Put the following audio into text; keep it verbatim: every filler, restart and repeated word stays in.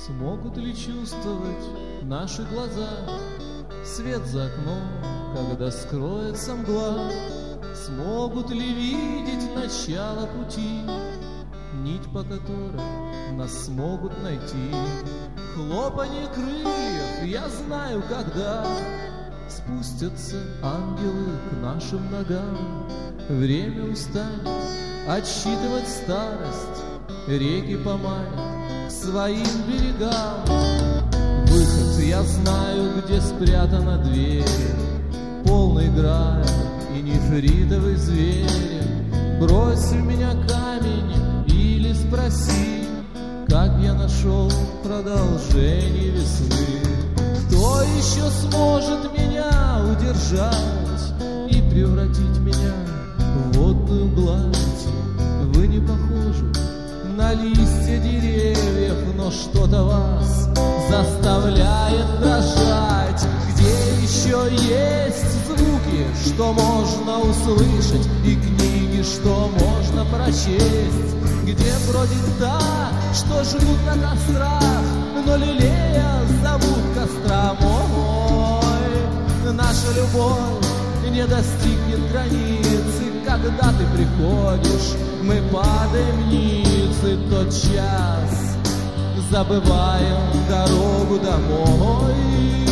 Смогут ли чувствовать наши глаза свет за окном, когда скроется мгла? Смогут ли видеть начало пути, нить, по которой нас смогут найти? Хлопанье крыльев я знаю, когда спустятся ангелы к нашим ногам. Время устанет отсчитывать старость, реки поманят к своим берегам. Выход я знаю, где спрятана дверь, полный грая и нефритовый зверь. Брось в меня камень или спроси, как я нашел продолжение весны. Кто еще сможет меня удержать и превратить меня в водную гладь? Вы не похожи на листья деревьев, но что-то вас заставляет дрожать. Где еще есть звуки, что можно услышать, и книги, что можно прочесть? Где бродит та, что живут на кострах, но лелея зовут костром? Ой, наша любовь не достигнет границы. Когда ты приходишь, мы падаем вниз, и тот час забываем дорогу домой.